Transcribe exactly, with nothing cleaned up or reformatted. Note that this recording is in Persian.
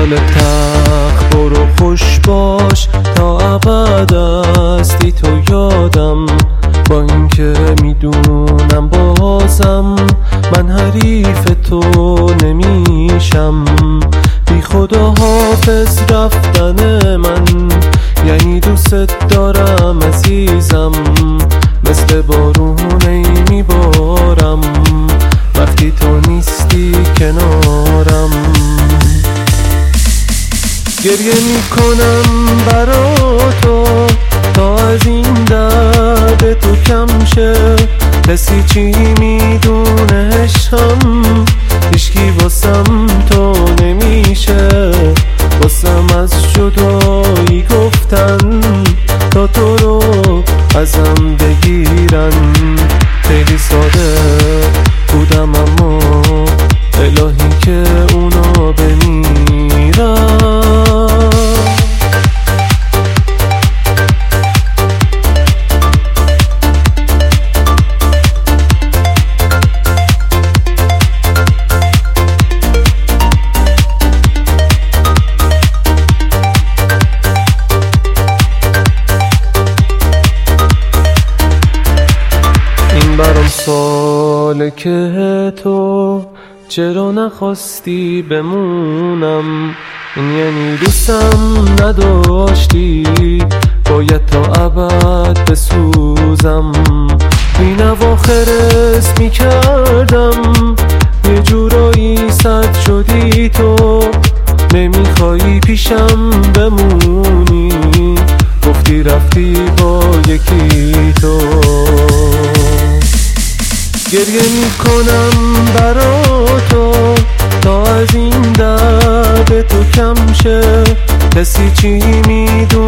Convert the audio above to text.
خیال تخت برو خوش باش تا ابد هستی تو یادم، با اینکه میدونم بازم من حریف تو نمیشم. بی خدا حافظ رفتن من یعنی دوست دارم عزیزم، مثل بارونه میبارم وقتی تو نیستی کنارم. گریه میکنم برا تو تا از این درد تو کم شه، کسی چی میدونه عشقم، هیچکی واسم تو نمیشه. واسم از جدایی گفتن تا تو رو ازم بگیرن، خیلی ساده بودم اما الهی که اونا بمیرن. برام ساله که تو چرا نخواستی بمونم، این یعنی دوستم نداشتی، باید تا ابد بسوزم. این اواخر اسم می کردم یه جورایی صد شدی تو، نمیخوایی پیشم بمونی، گفتی رفتی با یکی تو. گریه میکنم برا تو تا از این درد تو کم شه، کسی چی میدونه